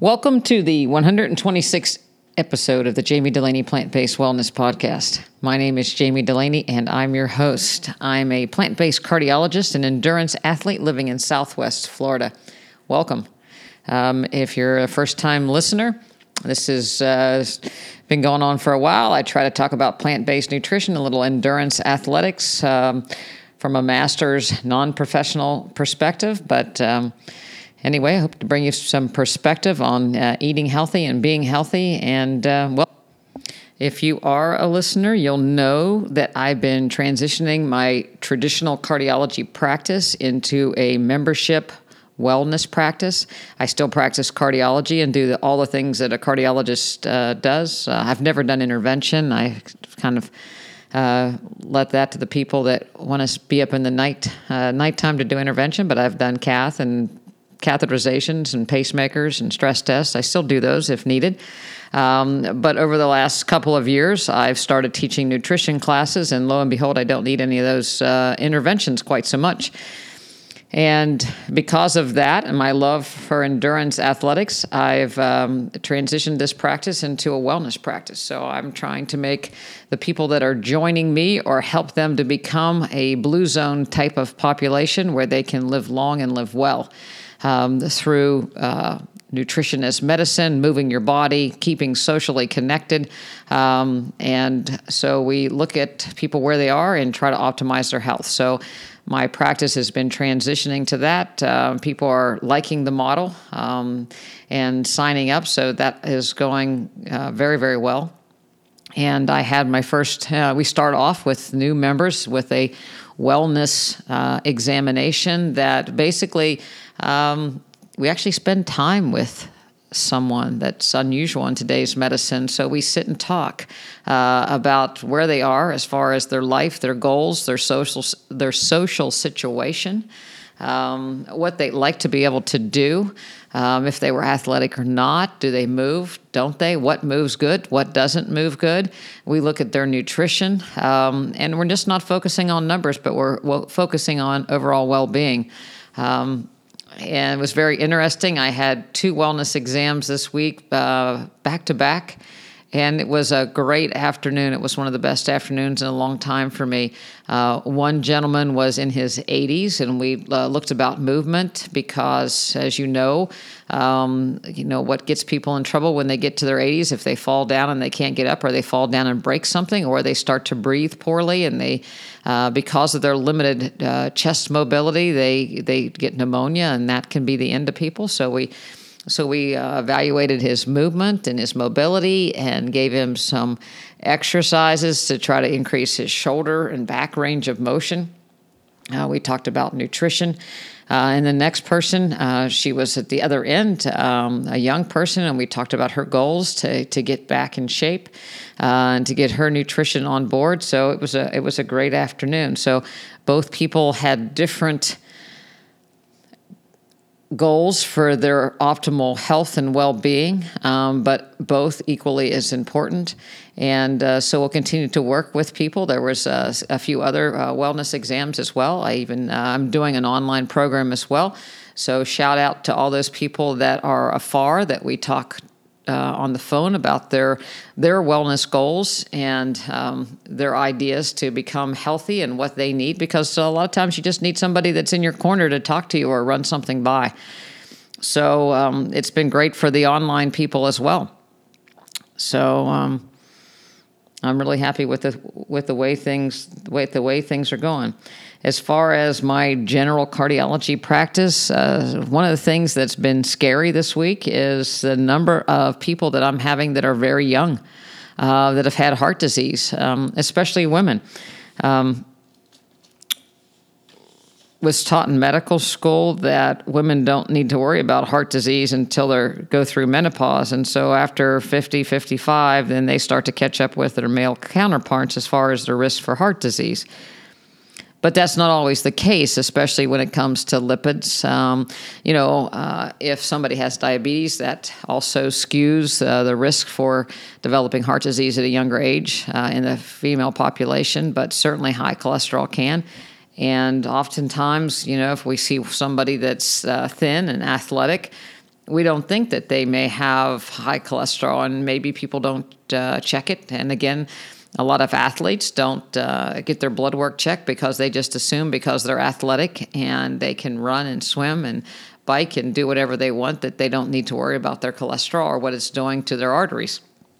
Welcome to the 126th episode of the Jamie Delaney Plant-Based Wellness Podcast. My name is Jamie Delaney, and I'm your host. I'm a plant-based cardiologist and endurance athlete living in Southwest Florida. Welcome. If you're a first-time listener, this has been going on for a while. I try to talk about plant-based nutrition, a little endurance athletics from a master's non-professional perspective, but anyway, I hope to bring you some perspective on eating healthy and being healthy. And, if you are a listener, you'll know that I've been transitioning my traditional cardiology practice into a membership wellness practice. I still practice cardiology and do all the things that a cardiologist does. I've never done intervention. I kind of let that to the people that want to be up in the nighttime to do intervention, but I've done cath and catheterizations and pacemakers and stress tests. I still do those if needed. But over the last couple of years, I've started teaching nutrition classes, and lo and behold, I don't need any of those interventions quite so much. And because of that and my love for endurance athletics, I've transitioned this practice into a wellness practice. So I'm trying to make the people that are joining me or help them to become a blue zone type of population where they can live long and live well. Through nutrition as medicine, moving your body, keeping socially connected. And so we look at people where they are and try to optimize their health. So my practice has been transitioning to that. People are liking the model and signing up. So that is going very, very well. And I had my first, we start off with new members with a wellness examination that basically we actually spend time with someone that's unusual in today's medicine. So we sit and talk about where they are as far as their life, their goals, their social situation, what they like to be able to do, if they were athletic or not. Do they move? Don't they? What moves good? What doesn't move good? We look at their nutrition, and we're just not focusing on numbers, but we're focusing on overall well-being. And it was very interesting. I had 2 wellness exams this week, back to back, and it was a great afternoon. It was one of the best afternoons in a long time for me. One gentleman was in his 80s, and we looked about movement because, as you know what gets people in trouble when they get to their 80s, if they fall down and they can't get up, or they fall down and break something, or they start to breathe poorly, and they, because of their limited chest mobility, they get pneumonia, and that can be the end of people. So we evaluated his movement and his mobility and gave him some exercises to try to increase his shoulder and back range of motion. We talked about nutrition. And the next person, she was at the other end, a young person, and we talked about her goals to get back in shape and to get her nutrition on board. So it was a great afternoon. So both people had different goals for their optimal health and well-being, but both equally as important. And so we'll continue to work with people. There was a few other wellness exams as well. I'm doing an online program as well. So shout out to all those people that are afar that we talk on the phone about their wellness goals and their ideas to become healthy and what they need, because a lot of times you just need somebody that's in your corner to talk to you or run something by. So it's been great for the online people as well. So I'm really happy with the way things are going. As far as my general cardiology practice, one of the things that's been scary this week is the number of people that I'm having that are very young, that have had heart disease, especially women. Was taught in medical school that women don't need to worry about heart disease until they go through menopause. And so after 50, 55, then they start to catch up with their male counterparts as far as the risk for heart disease. But that's not always the case, especially when it comes to lipids. If somebody has diabetes, that also skews the risk for developing heart disease at a younger age in the female population, but certainly high cholesterol can. And oftentimes, if we see somebody that's thin and athletic, we don't think that they may have high cholesterol, and maybe people don't check it. And again, a lot of athletes don't get their blood work checked because they just assume because they're athletic and they can run and swim and bike and do whatever they want that they don't need to worry about their cholesterol or what it's doing to their arteries.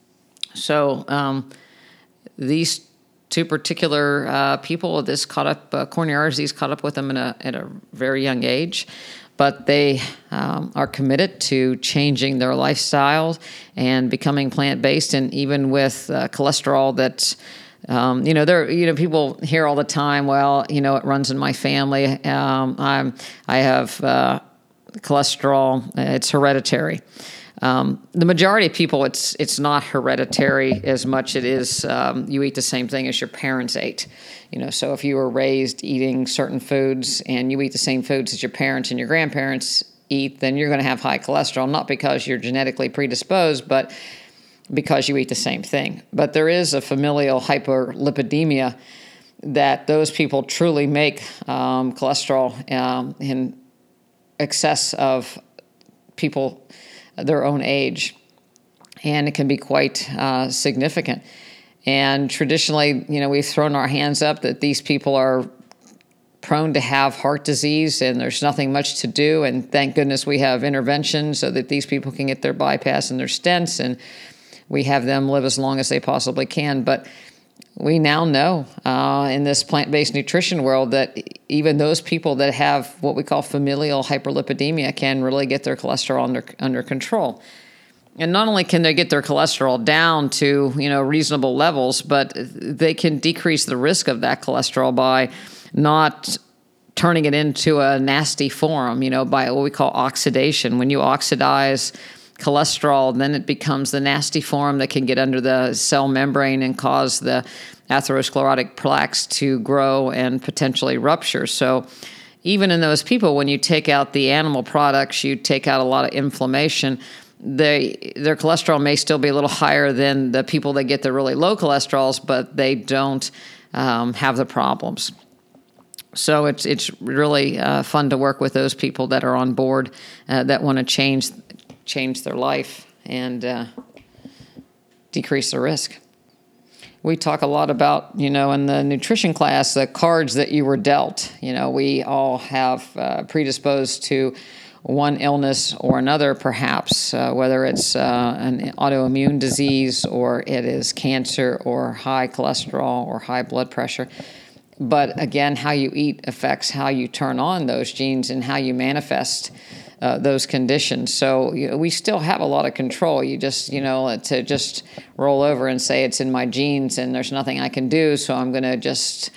So these two particular people, this caught up, coronary disease caught up with them at a very young age. But they are committed to changing their lifestyle and becoming plant-based. And even with cholesterol, that's people hear all the time, well, it runs in my family. I have cholesterol; it's hereditary. The majority of people, it's not hereditary as much. It is you eat the same thing as your parents ate. So if you were raised eating certain foods and you eat the same foods as your parents and your grandparents eat, then you're going to have high cholesterol, not because you're genetically predisposed, but because you eat the same thing. But there is a familial hyperlipidemia that those people truly make cholesterol in excess of people their own age, and it can be quite significant. And traditionally, we've thrown our hands up that these people are prone to have heart disease and there's nothing much to do. And thank goodness we have interventions so that these people can get their bypass and their stents, and we have them live as long as they possibly can. But we now know in this plant-based nutrition world that even those people that have what we call familial hyperlipidemia can really get their cholesterol under control. And not only can they get their cholesterol down to, reasonable levels, but they can decrease the risk of that cholesterol by not turning it into a nasty form, by what we call oxidation. When you oxidize cholesterol, then it becomes the nasty form that can get under the cell membrane and cause the atherosclerotic plaques to grow and potentially rupture. So even in those people, when you take out the animal products, you take out a lot of inflammation. Their cholesterol may still be a little higher than the people that get the really low cholesterols, but they don't have the problems. So it's really fun to work with those people that are on board that want to change their life and decrease the risk. We talk a lot about, in the nutrition class, the cards that you were dealt. We all have predisposed to one illness or another, perhaps, whether it's an autoimmune disease or it is cancer or high cholesterol or high blood pressure. But again, how you eat affects how you turn on those genes and how you manifest those conditions. So we still have a lot of control. You just, to just roll over and say it's in my genes and there's nothing I can do, so I'm going to just,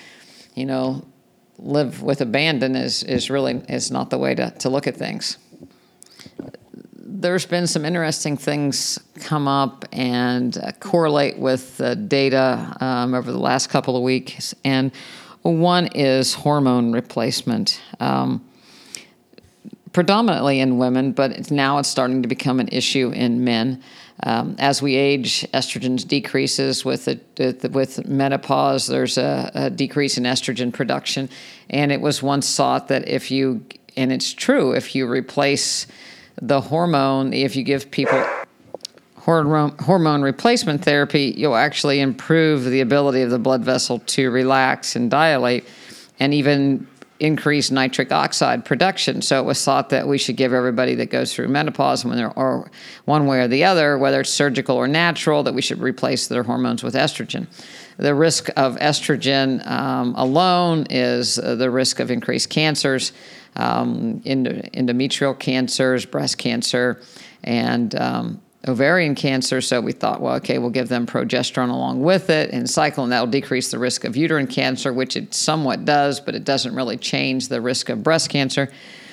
live with abandon is really not the way to look at things. There's been some interesting things come up and correlate with the data over the last couple of weeks. And one is hormone replacement, predominantly in women, but now it's starting to become an issue in men. As we age, estrogen decreases with menopause. There's a decrease in estrogen production, and it was once thought that and it's true, if you replace the hormone, if you give people hormone replacement therapy, you'll actually improve the ability of the blood vessel to relax and dilate, and even increase nitric oxide production. So it was thought that we should give everybody that goes through menopause, or one way or the other, whether it's surgical or natural, that we should replace their hormones with estrogen. The risk of estrogen alone is the risk of increased cancers, endometrial cancers, breast cancer, and ovarian cancer. So we thought, well, okay, we'll give them progesterone along with it and cycle, and that'll decrease the risk of uterine cancer, which it somewhat does, but it doesn't really change the risk of breast cancer.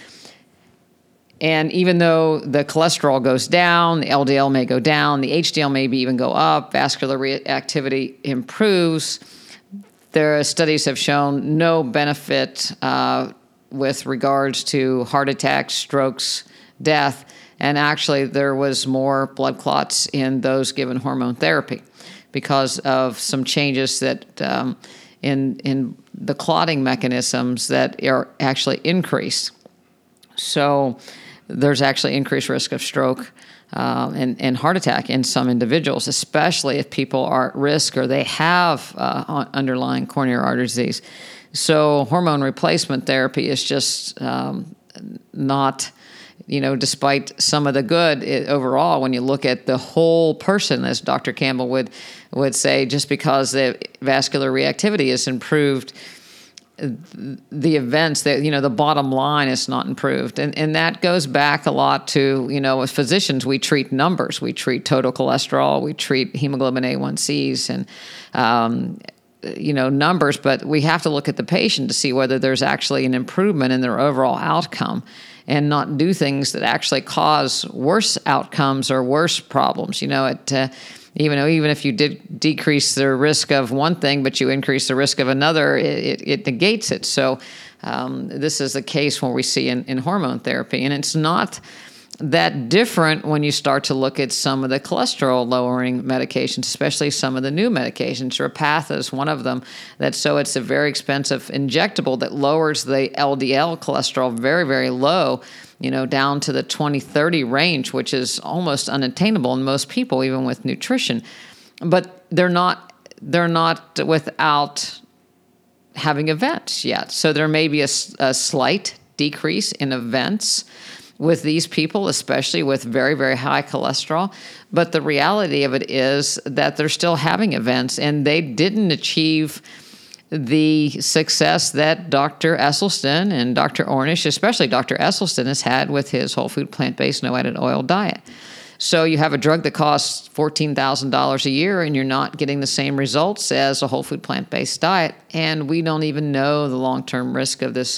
And even though the cholesterol goes down, the LDL may go down, the HDL may even go up, vascular activity improves, their studies have shown no benefit with regards to heart attacks, strokes, death. And actually, there was more blood clots in those given hormone therapy because of some changes that in the clotting mechanisms that are actually increased. So there's actually increased risk of stroke and heart attack in some individuals, especially if people are at risk or they have underlying coronary artery disease. So hormone replacement therapy is just not, despite some of the good overall, when you look at the whole person, as Dr. Campbell would say, just because the vascular reactivity is improved, the events that, the bottom line is not improved. And that goes back a lot to, as physicians, we treat numbers. We treat total cholesterol, we treat hemoglobin A1Cs and, numbers, but we have to look at the patient to see whether there's actually an improvement in their overall outcome and not do things that actually cause worse outcomes or worse problems. Even if you did decrease the risk of one thing, but you increase the risk of another, it negates it. So this is the case where we see in hormone therapy. And it's not that different when you start to look at some of the cholesterol-lowering medications, especially some of the new medications. Repatha is one of them. It's a very expensive injectable that lowers the LDL cholesterol very, very low, down to the 20-30 range, which is almost unattainable in most people, even with nutrition. But they're not without having events yet. So there may be a slight decrease in events with these people, especially with very, very high cholesterol. But the reality of it is that they're still having events, and they didn't achieve the success that Dr. Esselstyn and Dr. Ornish, especially Dr. Esselstyn, has had with his whole food, plant-based, no added oil diet. So you have a drug that costs $14,000 a year, and you're not getting the same results as a whole food, plant-based diet. And we don't even know the long-term risk of this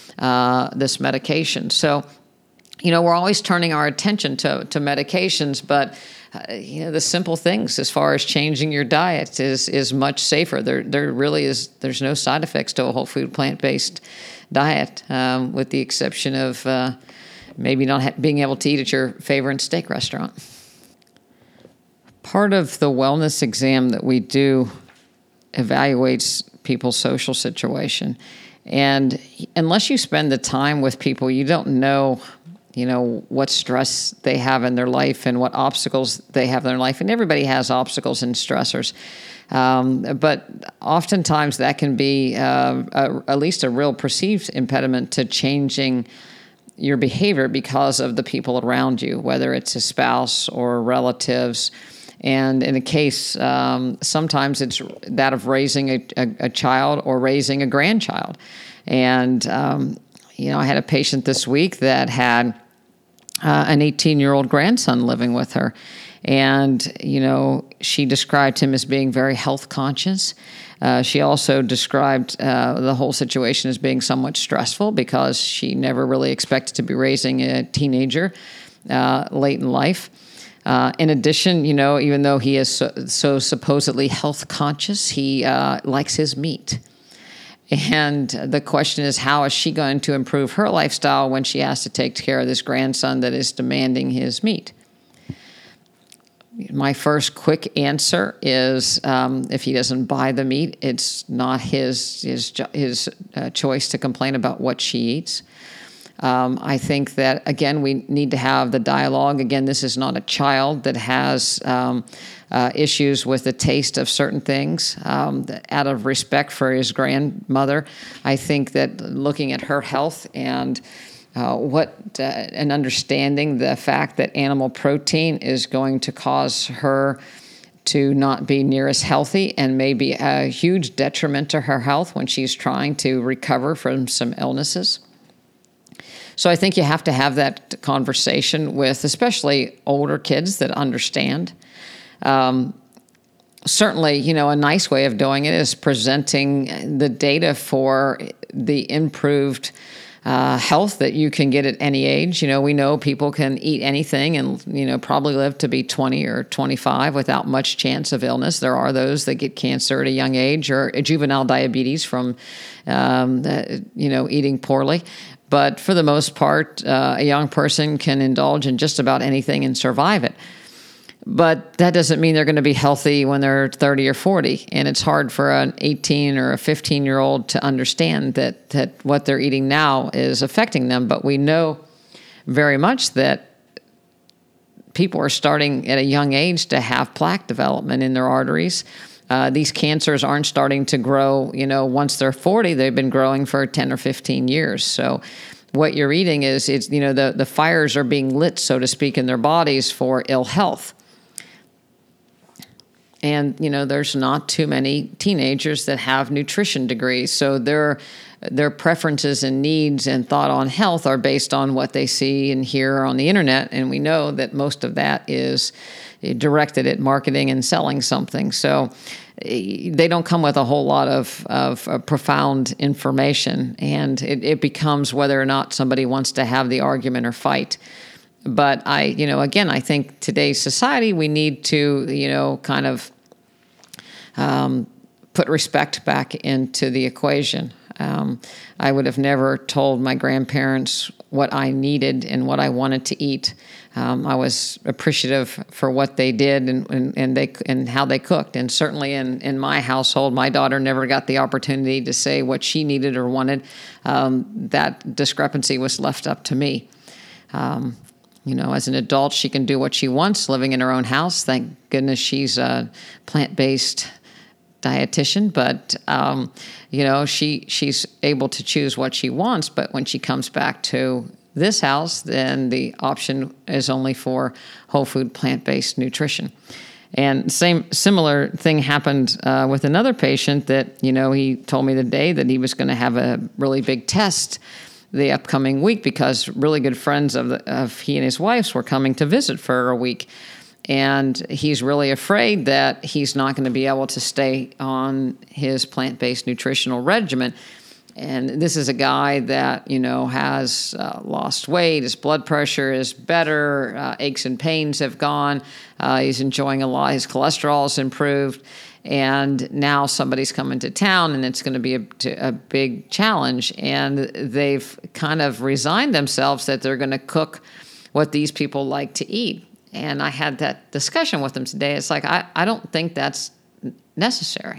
medication. So, we're always turning our attention to medications, but the simple things as far as changing your diet is much safer. There really is. There's no side effects to a whole food plant-based diet, with the exception of maybe not being able to eat at your favorite steak restaurant. Part of the wellness exam that we do evaluates people's social situation, and unless you spend the time with people, you don't know what stress they have in their life and what obstacles they have in their life. And everybody has obstacles and stressors. But oftentimes that can be at least a real perceived impediment to changing your behavior because of the people around you, whether it's a spouse or relatives. And in a case, sometimes it's that of raising a child or raising a grandchild. And, I had a patient this week that had an 18-year-old grandson living with her. And, she described him as being very health conscious. She also described the whole situation as being somewhat stressful because she never really expected to be raising a teenager late in life. In addition, even though he is so supposedly health conscious, he likes his meat. And the question is, how is she going to improve her lifestyle when she has to take care of this grandson that is demanding his meat? My first quick answer is, if he doesn't buy the meat, it's not his choice to complain about what she eats. I think that, again, we need to have the dialogue. Again, this is not a child that has issues with the taste of certain things. Out of respect for his grandmother, I think that looking at her health and and understanding the fact that animal protein is going to cause her to not be near as healthy and may be a huge detriment to her health when she's trying to recover from some illnesses. So I think you have to have that conversation with especially older kids that understand. Certainly, a nice way of doing it is presenting the data for the improved health that you can get at any age. We know people can eat anything and, probably live to be 20 or 25 without much chance of illness. There are those that get cancer at a young age or juvenile diabetes from, eating poorly. But for the most part, a young person can indulge in just about anything and survive it. But that doesn't mean they're going to be healthy when they're 30 or 40. And it's hard for an 18 or a 15-year-old to understand that what they're eating now is affecting them. But we know very much that people are starting at a young age to have plaque development in their arteries. These cancers aren't starting to grow, once they're 40, they've been growing for 10 or 15 years. So what you're eating is, the fires are being lit, so to speak, in their bodies for ill health. And, there's not too many teenagers that have nutrition degrees. So their preferences and needs and thought on health are based on what they see and hear on the internet. And we know that most of that is directed at marketing and selling something. So they don't come with a whole lot of profound information. And it becomes whether or not somebody wants to have the argument or fight. But I think today's society, we need to, kind of put respect back into the equation. I would have never told my grandparents what I needed and what I wanted to eat. I was appreciative for what they did and how they cooked. And certainly in my household, my daughter never got the opportunity to say what she needed or wanted. That discrepancy was left up to me. As an adult, she can do what she wants, living in her own house. Thank goodness she's a plant-based dietitian, but she's able to choose what she wants. But when she comes back to this house, then the option is only for whole food, plant-based nutrition. And similar thing happened with another patient that he told me the day that he was going to have a really big test the upcoming week because really good friends of he and his wife were coming to visit for a week. And he's really afraid that he's not going to be able to stay on his plant-based nutritional regimen. And this is a guy that, has lost weight. His blood pressure is better. Aches and pains have gone. He's enjoying a lot. His cholesterol's improved. And now somebody's coming to town, and it's going to be a big challenge. And they've kind of resigned themselves that they're going to cook what these people like to eat. And I had that discussion with them today. It's like, I don't think that's necessary.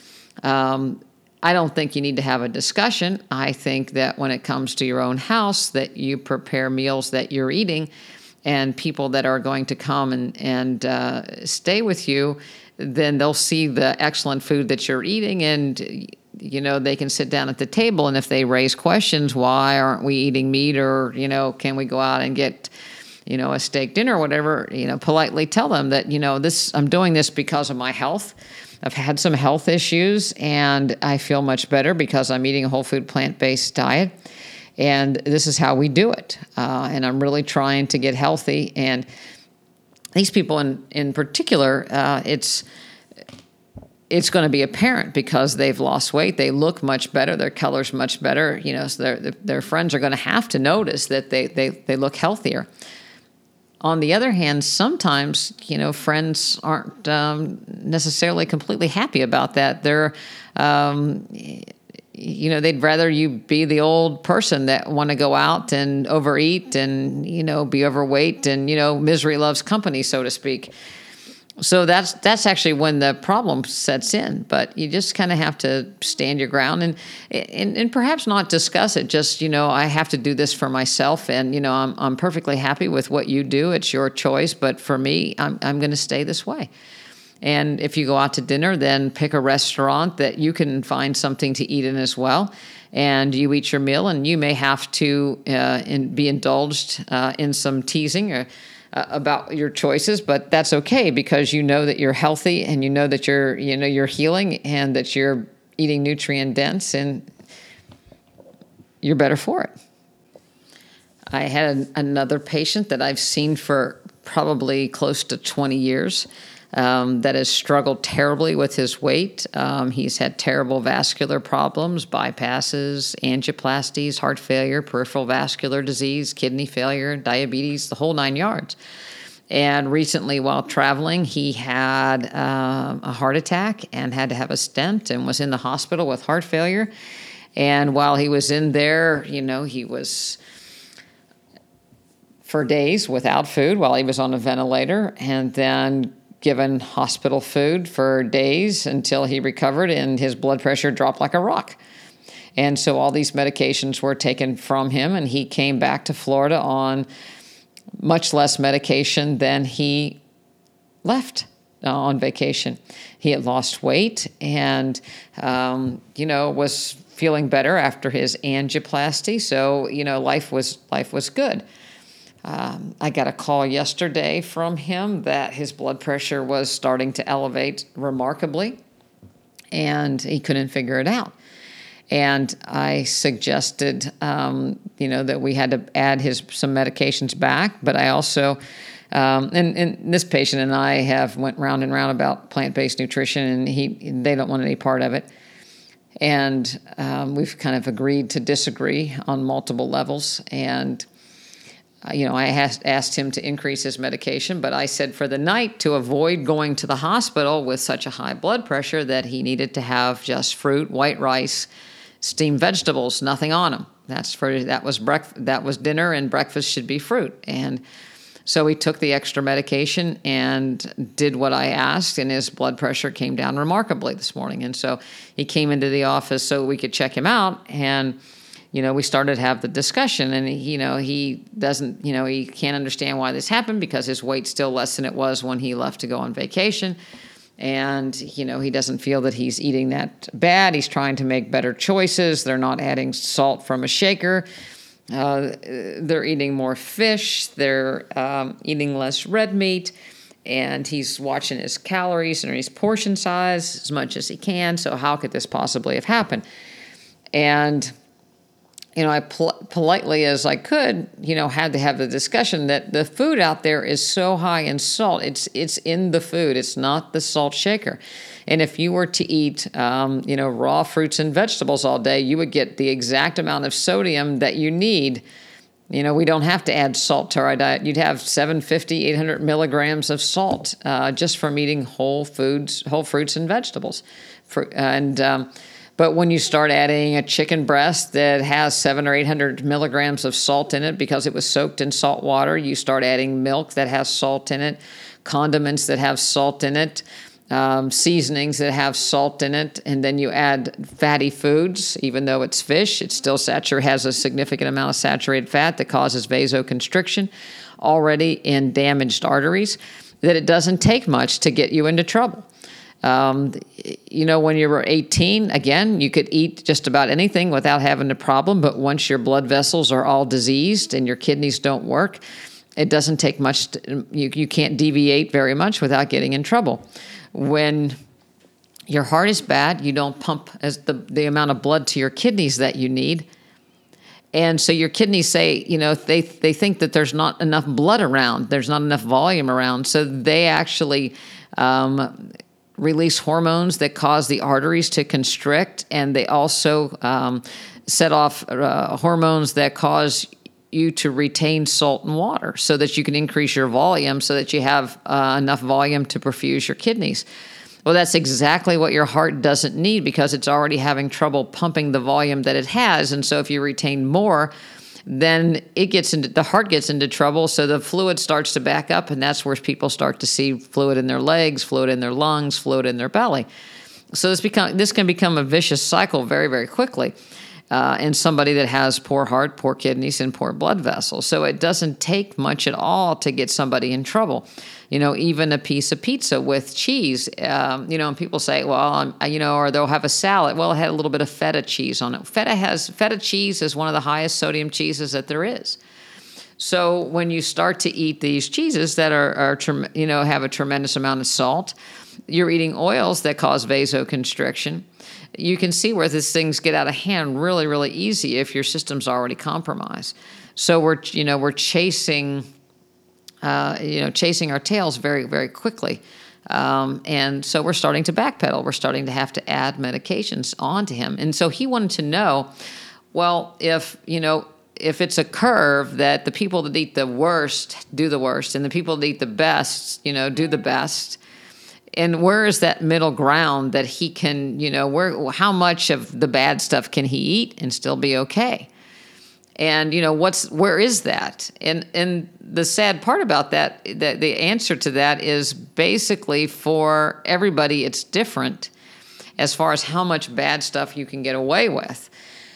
I don't think you need to have a discussion. I think that when it comes to your own house, that you prepare meals that you're eating, and people that are going to come and stay with you, then they'll see the excellent food that you're eating, and they can sit down at the table. And if they raise questions, why aren't we eating meat, or can we go out and get a steak dinner or whatever, politely tell them that, I'm doing this because of my health. I've had some health issues, and I feel much better because I'm eating a whole food, plant-based diet. And this is how we do it. And I'm really trying to get healthy. And these people in particular, it's going to be apparent because they've lost weight. They look much better. Their color's much better. So their friends are going to have to notice that they look healthier. On the other hand, sometimes, friends aren't necessarily completely happy about that. They're, they'd rather you be the old person that want to go out and overeat and, be overweight and, misery loves company, so to speak. So that's actually when the problem sets in. But you just kind of have to stand your ground and perhaps not discuss it. Just, I have to do this for myself, and I'm perfectly happy with what you do. It's your choice, but for me, I'm going to stay this way. And if you go out to dinner, then pick a restaurant that you can find something to eat in as well. And you eat your meal, and you may have to be indulged in some teasing or about your choices, but that's okay because you know that you're healthy, and you know that you're healing, and that you're eating nutrient dense, and you're better for it. I had another patient that I've seen for probably close to 20 years that has struggled terribly with his weight. He's had terrible vascular problems, bypasses, angioplasties, heart failure, peripheral vascular disease, kidney failure, diabetes, the whole 9 yards. And recently, while traveling, he had a heart attack and had to have a stent and was in the hospital with heart failure. And while he was in there, he was for days without food while he was on a ventilator, and then given hospital food for days until he recovered and his blood pressure dropped like a rock. And so all these medications were taken from him, and he came back to Florida on much less medication than he left on vacation. He had lost weight and, was feeling better after his angioplasty. So, life was good. I got a call yesterday from him that his blood pressure was starting to elevate remarkably, and he couldn't figure it out. And I suggested, that we had to add some medications back. But I also, and this patient and I have went round and round about plant-based nutrition, and they don't want any part of it. And we've kind of agreed to disagree on multiple levels. And I asked him to increase his medication, but I said for the night, to avoid going to the hospital with such a high blood pressure, that he needed to have just fruit, white rice, steamed vegetables, nothing on them. That was dinner, and breakfast should be fruit. And so he took the extra medication and did what I asked, and his blood pressure came down remarkably this morning. And so he came into the office so we could check him out, and we started to have the discussion, and he doesn't, he can't understand why this happened because his weight's still less than it was when he left to go on vacation. And, he doesn't feel that he's eating that bad. He's trying to make better choices. They're not adding salt from a shaker. They're eating more fish. They're eating less red meat. And he's watching his calories and his portion size as much as he can. So how could this possibly have happened? And I politely as I could, had to have the discussion that the food out there is so high in salt. It's in the food. It's not the salt shaker. And if you were to eat, raw fruits and vegetables all day, you would get the exact amount of sodium that you need. We don't have to add salt to our diet. You'd have 750, 800 milligrams of salt just from eating whole fruits and vegetables. But when you start adding a chicken breast that has 700 or 800 milligrams of salt in it because it was soaked in salt water, you start adding milk that has salt in it, condiments that have salt in it, seasonings that have salt in it, and then you add fatty foods. Even though it's fish, it still has a significant amount of saturated fat that causes vasoconstriction already in damaged arteries, that it doesn't take much to get you into trouble. When you were 18, again, you could eat just about anything without having a problem. But once your blood vessels are all diseased and your kidneys don't work, it doesn't take much. You can't deviate very much without getting in trouble. When your heart is bad, you don't pump as the amount of blood to your kidneys that you need. And so your kidneys say, they think that there's not enough blood around. There's not enough volume around. So they actually release hormones that cause the arteries to constrict, and they also set off hormones that cause you to retain salt and water so that you can increase your volume so that you have enough volume to perfuse your kidneys. Well, that's exactly what your heart doesn't need because it's already having trouble pumping the volume that it has. And so if you retain more, then the heart gets into trouble, so the fluid starts to back up, and that's where people start to see fluid in their legs, fluid in their lungs, fluid in their belly. So this can become a vicious cycle very, very quickly in somebody that has poor heart, poor kidneys, and poor blood vessels. So it doesn't take much at all to get somebody in trouble. Even a piece of pizza with cheese, and people say, well, or they'll have a salad. Well, it had a little bit of feta cheese on it. Feta cheese is one of the highest sodium cheeses that there is. So when you start to eat these cheeses that have a tremendous amount of salt, you're eating oils that cause vasoconstriction. You can see where these things get out of hand really, really easy if your system's already compromised. So we're chasing our tails very, very quickly. And so we're starting to backpedal. We're starting to have to add medications onto him. And so he wanted to know, well, if it's a curve that the people that eat the worst do the worst and the people that eat the best, do the best, and where is that middle ground that he can, how much of the bad stuff can he eat and still be okay? And, where is that? And the sad part about that the answer to that is basically for everybody, it's different as far as how much bad stuff you can get away with.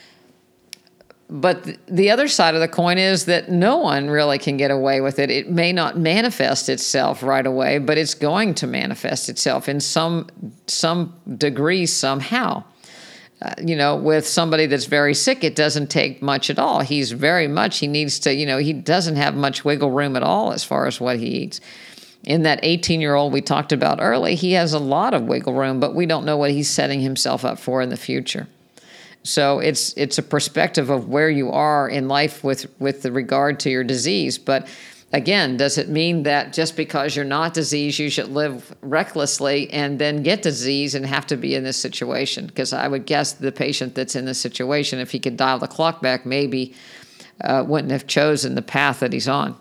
But the other side of the coin is that no one really can get away with it. It may not manifest itself right away, but it's going to manifest itself in some degree somehow. With somebody that's very sick, it doesn't take much at all. He needs to, he doesn't have much wiggle room at all as far as what he eats. In that 18-year-old we talked about early, he has a lot of wiggle room, but we don't know what he's setting himself up for in the future. So it's a perspective of where you are in life with regard to your disease. But again, does it mean that just because you're not diseased, you should live recklessly and then get disease and have to be in this situation? Because I would guess the patient that's in this situation, if he could dial the clock back, maybe wouldn't have chosen the path that he's on.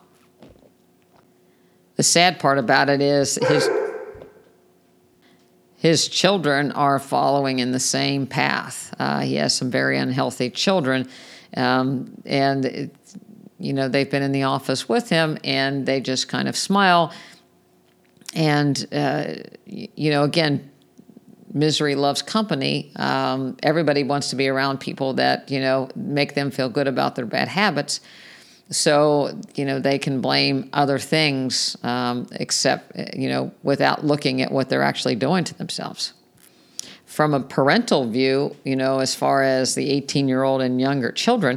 The sad part about it is his children are following in the same path. He has some very unhealthy children, and they've been in the office with him, and they just kind of smile. And again, misery loves company. Everybody wants to be around people that make them feel good about their bad habits. So, they can blame other things, except, without looking at what they're actually doing to themselves. From a parental view, as far as the 18-year-old and younger children,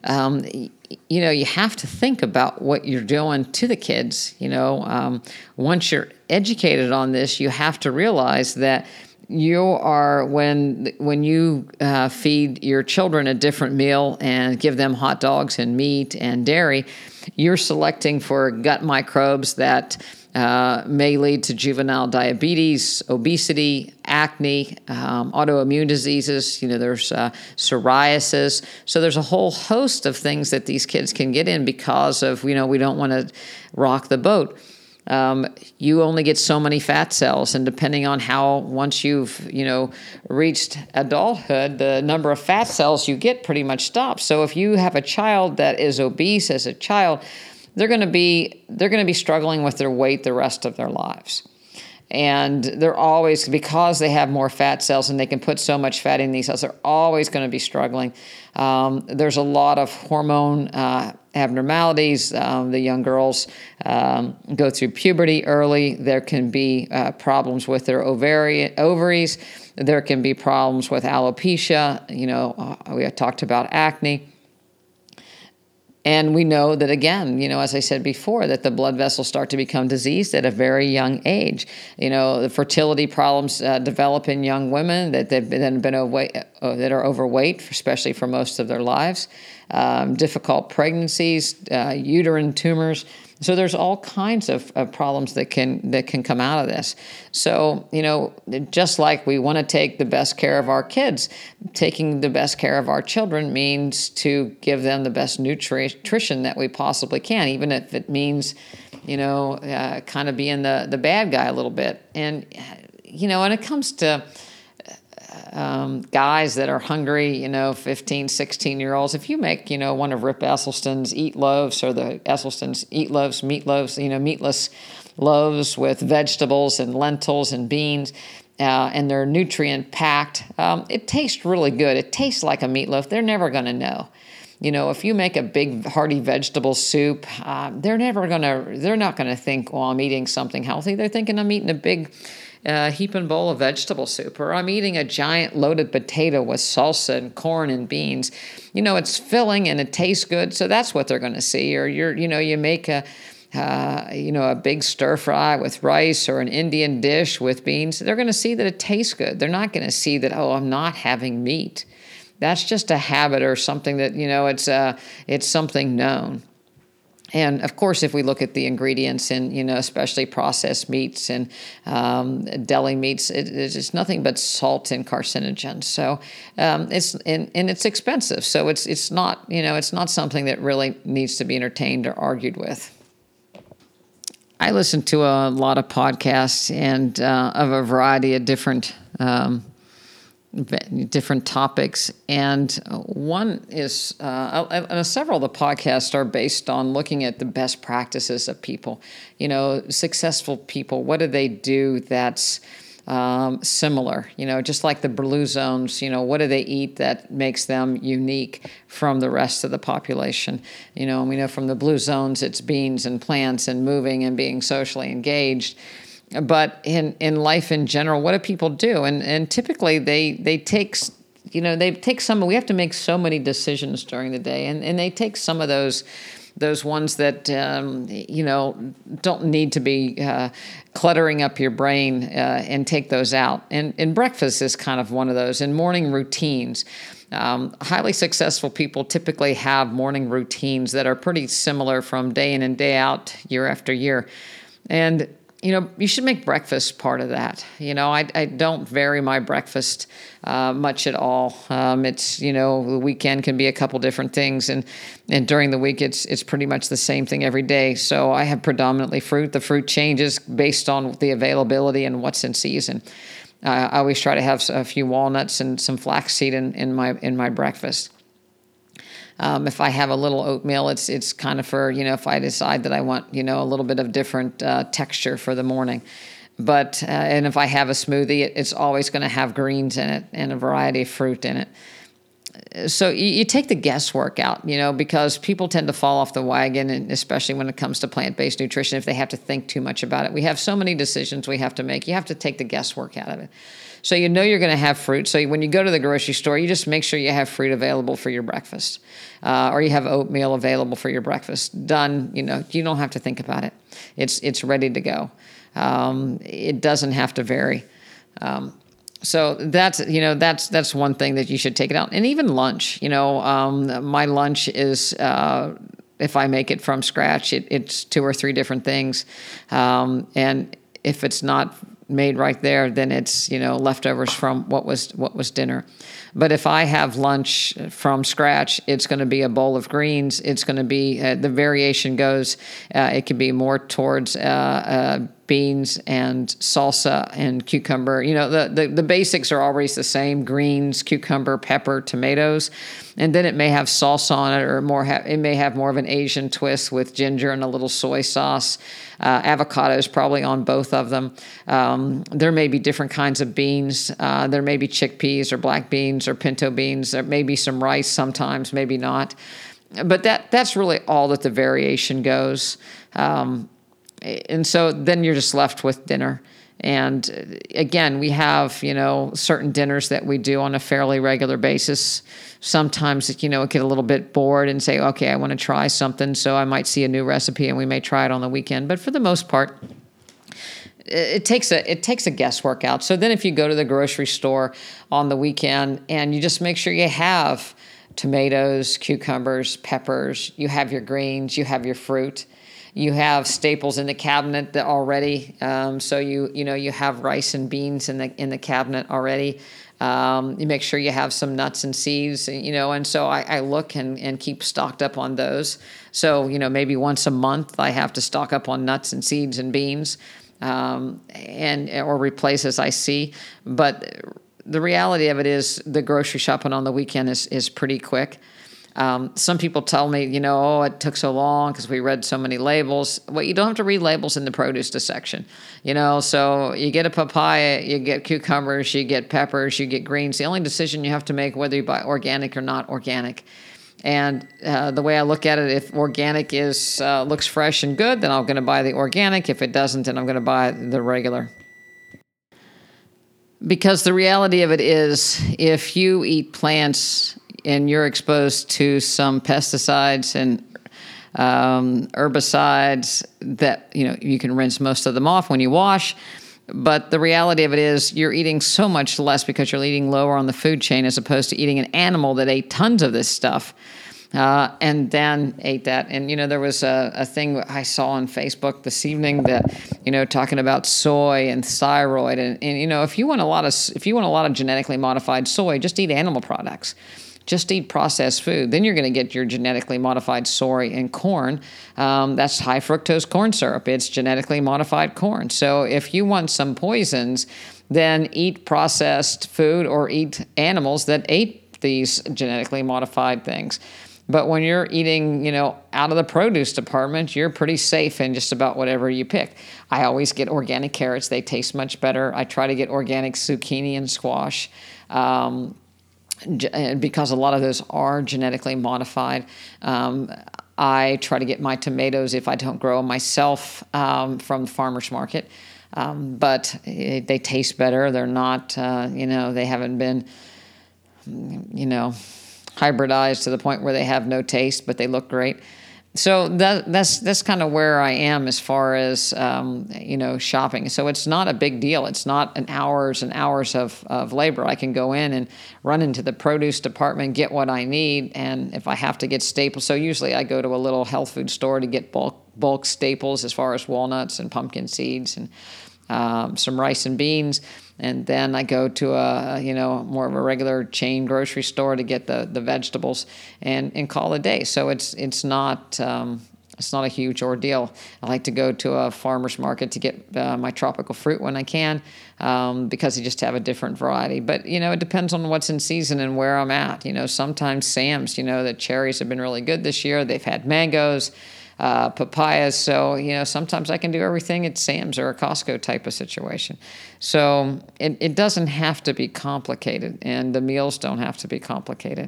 you have to think about what you're doing to the kids. Once you're educated on this, you have to realize that you are, when you feed your children a different meal and give them hot dogs and meat and dairy, you're selecting for gut microbes that may lead to juvenile diabetes, obesity, acne, autoimmune diseases. There's psoriasis. So there's a whole host of things that these kids can get in because of, we don't want to rock the boat. You only get so many fat cells, and depending on once you've, reached adulthood, the number of fat cells you get pretty much stops. So if you have a child that is obese as a child, they're going to be struggling with their weight the rest of their lives. And they're always, because they have more fat cells and they can put so much fat in these cells, they're always going to be struggling. There's a lot of hormone abnormalities. The young girls go through puberty early. There can be problems with their ovaries. There can be problems with alopecia. We talked about acne. And we know that, again, as I said before, that the blood vessels start to become diseased at a very young age. The fertility problems develop in young women that are overweight, especially for most of their lives. Difficult pregnancies, uterine tumors. So there's all kinds of problems that can come out of this. So, just like we want to take the best care of our kids, taking the best care of our children means to give them the best nutrition that we possibly can, even if it means, kind of being the bad guy a little bit. And, when it comes to guys that are hungry, 15, 16-year-olds, if you make, one of Rip Esselstyn's Eat Loaves, or the Esselstyn's Eat Loaves, meat loaves, meatless loaves with vegetables and lentils and beans, and they're nutrient packed, it tastes really good. It tastes like a meatloaf. They're never going to know. If you make a big hearty vegetable soup, they're not going to think, I'm eating something healthy. They're thinking I'm eating a big heaping bowl of vegetable soup, or I'm eating a giant loaded potato with salsa and corn and beans. It's filling and it tastes good, so that's what they're going to see. Or you make a big stir fry with rice, or an Indian dish with beans. They're going to see that it tastes good. They're not going to see that, I'm not having meat. That's just a habit or something that, it's something known. And of course, if we look at the ingredients in, especially processed meats and deli meats, it's nothing but salt and carcinogens. So it's expensive. So it's not something that really needs to be entertained or argued with. I listen to a lot of podcasts and of a variety of different topics, and one is several of the podcasts are based on looking at the best practices of people, successful people. What do they do that's similar, just like the blue zones, what do they eat that makes them unique from the rest of the population? And we know from the blue zones, it's beans and plants and moving and being socially engaged. But in life in general, what do people do? And typically they take, we have to make so many decisions during the day, and they take some of those ones that, don't need to be cluttering up your brain and take those out. And breakfast is kind of one of those. And morning routines. Highly successful people typically have morning routines that are pretty similar from day in and day out, year after year. And you should make breakfast part of that. I don't vary my breakfast much at all. It's, the weekend can be a couple different things, and during the week it's pretty much the same thing every day. So I have predominantly fruit. The fruit changes based on the availability and what's in season. I always try to have a few walnuts and some flaxseed in my breakfast. If I have a little oatmeal, it's kind of for, if I decide that I want, a little bit of different texture for the morning. But, and if I have a smoothie, it's always going to have greens in it and a variety of fruit in it. So you take the guesswork out, because people tend to fall off the wagon, and especially when it comes to plant-based nutrition, if they have to think too much about it. We have so many decisions we have to make. You have to take the guesswork out of it. So you're going to have fruit. So when you go to the grocery store, you just make sure you have fruit available for your breakfast, or you have oatmeal available for your breakfast. Done. You don't have to think about it. It's ready to go. It doesn't have to vary. So that's one thing that you should take it out. And even lunch. My lunch is, if I make it from scratch, it's 2 or 3 different things, and if it's not made right there, then it's, leftovers from what was dinner. But if I have lunch from scratch, it's going to be a bowl of greens. It's going to be, the variation goes, it can be more towards beans and salsa and cucumber. The basics are always the same: greens, cucumber, pepper, tomatoes. And then it may have salsa on it, or it may have more of an Asian twist with ginger and a little soy sauce. Avocados probably on both of them. There may be different kinds of beans. There may be chickpeas or black beans or pinto beans. There may be some rice sometimes, maybe not. But that's really all that the variation goes. And so then you're just left with dinner. And again, we have, certain dinners that we do on a fairly regular basis. Sometimes, get a little bit bored and say, okay, I want to try something. So I might see a new recipe and we may try it on the weekend. But for the most part, it takes a guesswork out. So then if you go to the grocery store on the weekend and you just make sure you have tomatoes, cucumbers, peppers, you have your greens, you have your fruit. You have staples in the cabinet that already, so you have rice and beans in the cabinet already. You make sure you have some nuts and seeds, and so I look and keep stocked up on those. So maybe once a month I have to stock up on nuts and seeds and beans, or replace as I see. But the reality of it is the grocery shopping on the weekend is pretty quick. Some people tell me, it took so long because we read so many labels. Well, you don't have to read labels in the produce section, so you get a papaya, you get cucumbers, you get peppers, you get greens. The only decision you have to make whether you buy organic or not organic. And the way I look at it, if organic looks fresh and good, then I'm going to buy the organic. If it doesn't, then I'm going to buy the regular. Because the reality of it is, if you eat plants and you're exposed to some pesticides and herbicides that, you can rinse most of them off when you wash. But the reality of it is you're eating so much less because you're eating lower on the food chain as opposed to eating an animal that ate tons of this stuff and then ate that. And, there was a thing I saw on Facebook this evening that, talking about soy and thyroid. And if you want a lot of genetically modified soy, just eat animal products. Just eat processed food. Then you're going to get your genetically modified soy and corn. That's high fructose corn syrup. It's genetically modified corn. So if you want some poisons, then eat processed food or eat animals that ate these genetically modified things. But when you're eating, out of the produce department, you're pretty safe in just about whatever you pick. I always get organic carrots. They taste much better. I try to get organic zucchini and squash. Because a lot of those are genetically modified. I try to get my tomatoes, if I don't grow them myself, from the farmer's market. But they taste better. They're not, they haven't been, hybridized to the point where they have no taste, but they look great. So that's kind of where I am as far as, shopping. So it's not a big deal. It's not hours and hours of labor. I can go in and run into the produce department, get what I need. And if I have to get staples, so usually I go to a little health food store to get bulk staples as far as walnuts and pumpkin seeds and some rice and beans. And then I go to more of a regular chain grocery store to get the vegetables and call it a day. So it's not a huge ordeal. I like to go to a farmer's market to get my tropical fruit when I can, because they just have a different variety. But it depends on what's in season and where I'm at. Sometimes Sam's, the cherries have been really good this year. They've had mangoes. Papayas. So, sometimes I can do everything at Sam's or a Costco type of situation. So it doesn't have to be complicated, and the meals don't have to be complicated.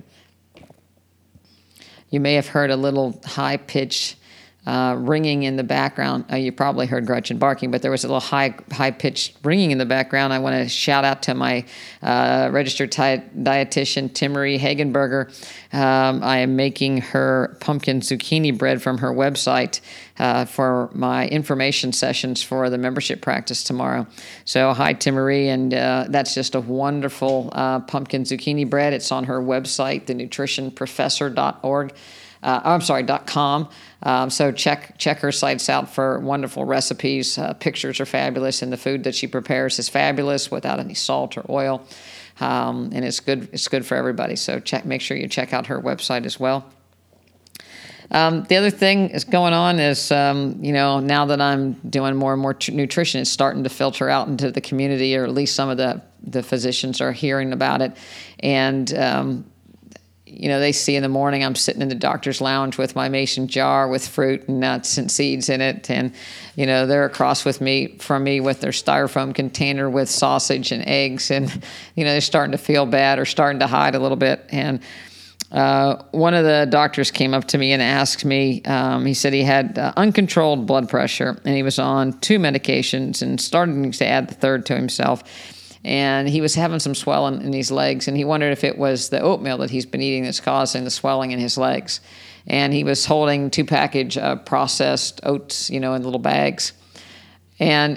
You may have heard a little high-pitched ringing in the background. You probably heard Gretchen barking, but there was a little high-pitched ringing in the background. I want to shout out to my registered dietitian, Tim-Marie Hagenberger. I am making her pumpkin zucchini bread from her website for my information sessions for the membership practice tomorrow. So hi, Tim-Marie, and that's just a wonderful pumpkin zucchini bread. It's on her website, thenutritionprofessor.org. .com. So check her sites out for wonderful recipes. Pictures are fabulous, and the food that she prepares is fabulous without any salt or oil, and it's good. It's good for everybody. So make sure you check out her website as well. The other thing is going on is, now that I'm doing more and more nutrition, it's starting to filter out into the community, or at least some of the physicians are hearing about it, and they see in the morning I'm sitting in the doctor's lounge with my mason jar with fruit and nuts and seeds in it. And, they're across from me with their styrofoam container with sausage and eggs. And, they're starting to feel bad or starting to hide a little bit. And one of the doctors came up to me and asked me, he said he had uncontrolled blood pressure, and he was on 2 medications and starting to add the third to himself. And he was having some swelling in his legs, and he wondered if it was the oatmeal that he's been eating that's causing the swelling in his legs. And he was holding 2 package processed oats, in little bags. And,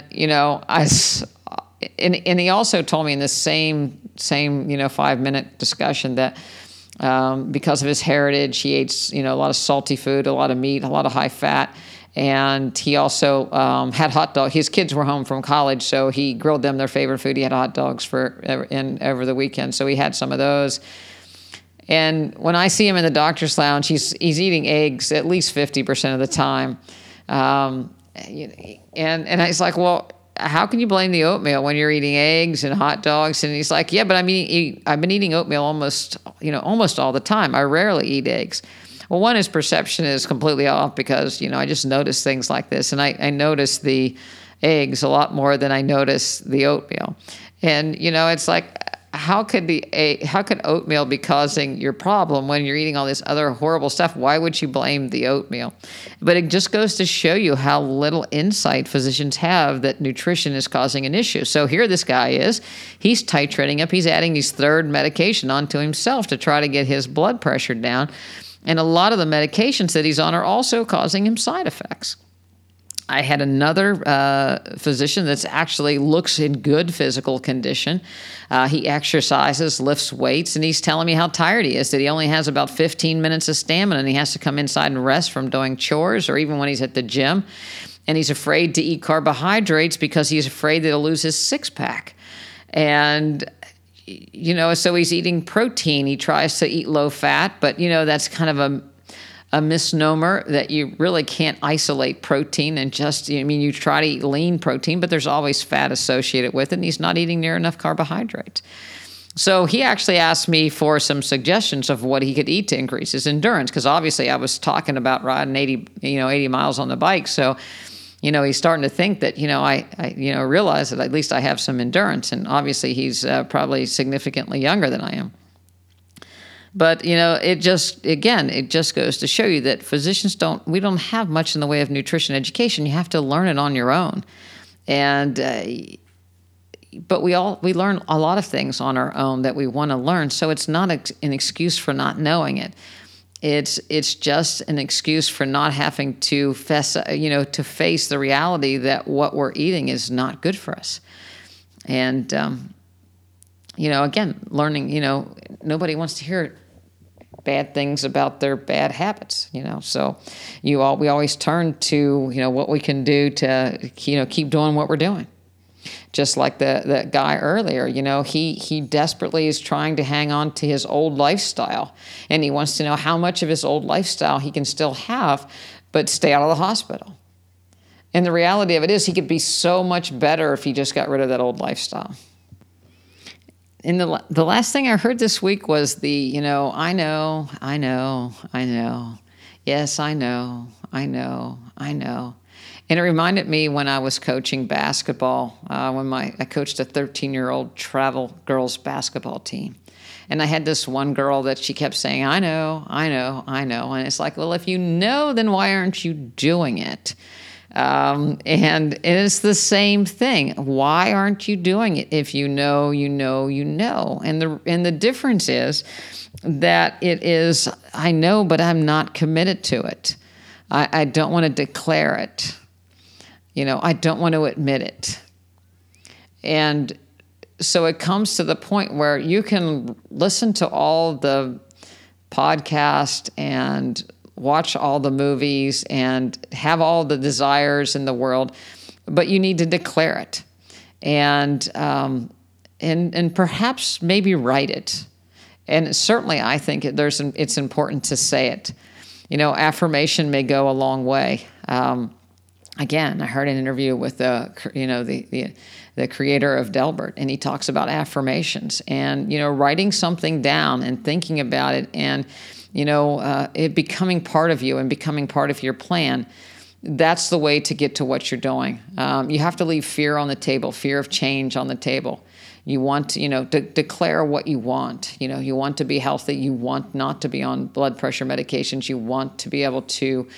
and he also told me in this same 5-minute discussion that because of his heritage, he ate, a lot of salty food, a lot of meat, a lot of high fat. And he also had hot dogs. His kids were home from college, so he grilled them their favorite food. He had hot dogs over the weekend, so he had some of those. And when I see him in the doctor's lounge, he's eating eggs at least 50% of the time. And it's like, well, how can you blame the oatmeal when you're eating eggs and hot dogs? And he's like, yeah, but I've been eating oatmeal almost all the time. I rarely eat eggs. Well, one, his perception is completely off because, I just notice things like this. And I notice the eggs a lot more than I notice the oatmeal. And, it's like, how could oatmeal be causing your problem when you're eating all this other horrible stuff? Why would you blame the oatmeal? But it just goes to show you how little insight physicians have that nutrition is causing an issue. So here this guy is. He's titrating up. He's adding his 3rd medication onto himself to try to get his blood pressure down. And a lot of the medications that he's on are also causing him side effects. I had another physician that actually looks in good physical condition. He exercises, lifts weights, and he's telling me how tired he is, that he only has about 15 minutes of stamina, and he has to come inside and rest from doing chores or even when he's at the gym. And he's afraid to eat carbohydrates because he's afraid that he'll lose his 6-pack. And so he's eating protein. He tries to eat low fat, but, that's kind of a misnomer that you really can't isolate protein and you try to eat lean protein, but there's always fat associated with it, and he's not eating near enough carbohydrates. So he actually asked me for some suggestions of what he could eat to increase his endurance, because obviously I was talking about riding 80 miles on the bike. So, he's starting to think that, I realize that at least I have some endurance. And obviously he's probably significantly younger than I am. But, it just goes to show you that physicians we don't have much in the way of nutrition education. You have to learn it on your own. And, but we learn a lot of things on our own that we want to learn. So it's not an excuse for not knowing it. It's just an excuse for not having to face the reality that what we're eating is not good for us. And, again, learning, nobody wants to hear bad things about their bad habits, So we always turn to, what we can do to, keep doing what we're doing. Just like the guy earlier, he desperately is trying to hang on to his old lifestyle. And he wants to know how much of his old lifestyle he can still have, but stay out of the hospital. And the reality of it is he could be so much better if he just got rid of that old lifestyle. And the last thing I heard this week was I know. Yes, I know. And it reminded me when I was coaching basketball, when I coached a 13-year-old travel girls basketball team. And I had this one girl that she kept saying, I know. And it's like, well, if you know, then why aren't you doing it? And it's the same thing. Why aren't you doing it? If you know, you know, you know. And the difference is that it is, I know, but I'm not committed to it. I don't want to declare it. I don't want to admit it. And so it comes to the point where you can listen to all the podcasts and watch all the movies and have all the desires in the world, but you need to declare it. And perhaps maybe write it. And certainly I think it's important to say it. Affirmation may go a long way. Again, I heard an interview with the creator of Delbert, and he talks about affirmations and, writing something down and thinking about it and, it becoming part of you and becoming part of your plan. That's the way to get to what you're doing. You have to leave fear on the table, fear of change on the table. You want to, declare what you want. You want to be healthy. You want not to be on blood pressure medications. You want to be able to,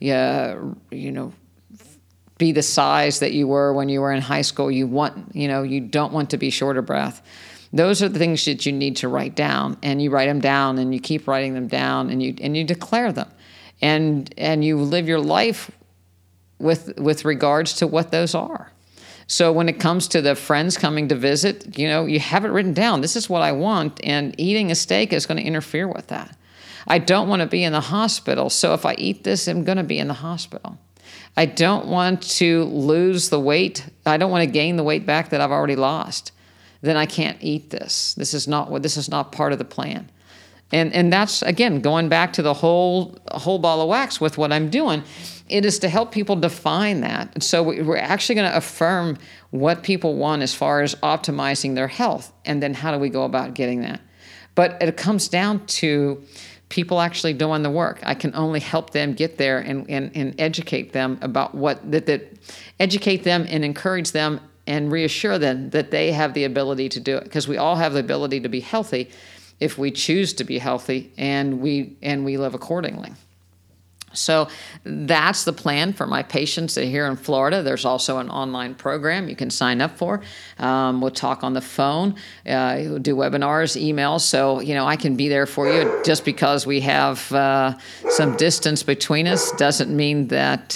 be the size that you were when you were in high school. You don't want to be short of breath. Those are the things that you need to write down, and you write them down, and you keep writing them down, and you declare them, and you live your life with regards to what those are. So when it comes to the friends coming to visit, you have it written down. This is what I want, and eating a steak is going to interfere with that. I don't want to be in the hospital, so if I eat this, I'm going to be in the hospital. I don't want to lose the weight. I don't want to gain the weight back that I've already lost. Then I can't eat this. This is not part of the plan. And that's, again, going back to the whole ball of wax with what I'm doing. It is to help people define that. So we're actually going to affirm what people want as far as optimizing their health. And then how do we go about getting that? But it comes down to people actually doing the work. I can only help them get there and educate them about educate them and encourage them and reassure them that they have the ability to do it, because we all have the ability to be healthy if we choose to be healthy and we live accordingly. So that's the plan for my patients here in Florida. There's also an online program you can sign up for. We'll talk on the phone, we'll do webinars, emails. So, I can be there for you. Just because we have some distance between us doesn't mean that,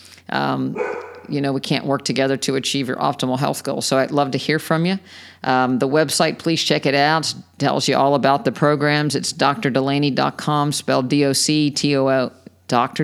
we can't work together to achieve your optimal health goals. So I'd love to hear from you. The website, please check it out. It tells you all about the programs. It's drdelaney.com, spelled DOCTOLANEY.com. Dr.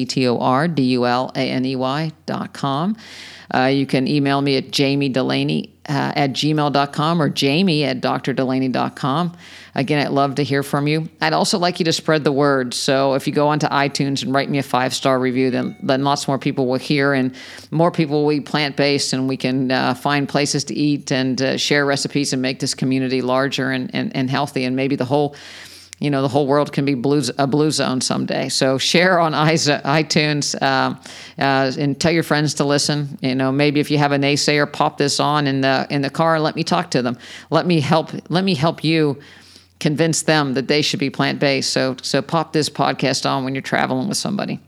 DoctorDulaney.com. You can email me at jamiedelaney@gmail.com or jamie@drdelaney.com. Again, I'd love to hear from you. I'd also like you to spread the word. So if you go onto iTunes and write me a 5-star review, then lots more people will hear and more people will be plant-based, and we can find places to eat and share recipes and make this community larger and healthy, and maybe the whole world can be a blue zone someday. So share on iTunes and tell your friends to listen. Maybe if you have a naysayer, pop this on in the car and let me talk to them. Let me help you convince them that they should be plant-based. So pop this podcast on when you're traveling with somebody.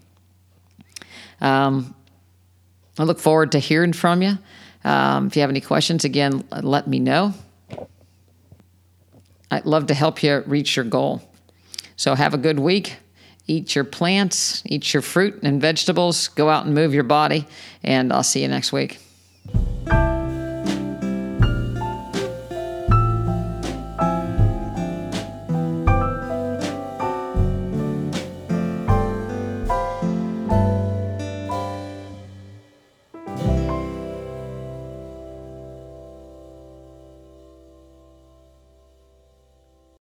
I look forward to hearing from you. If you have any questions, again, let me know. I'd love to help you reach your goal. So have a good week. Eat your plants, eat your fruit and vegetables, go out and move your body, and I'll see you next week.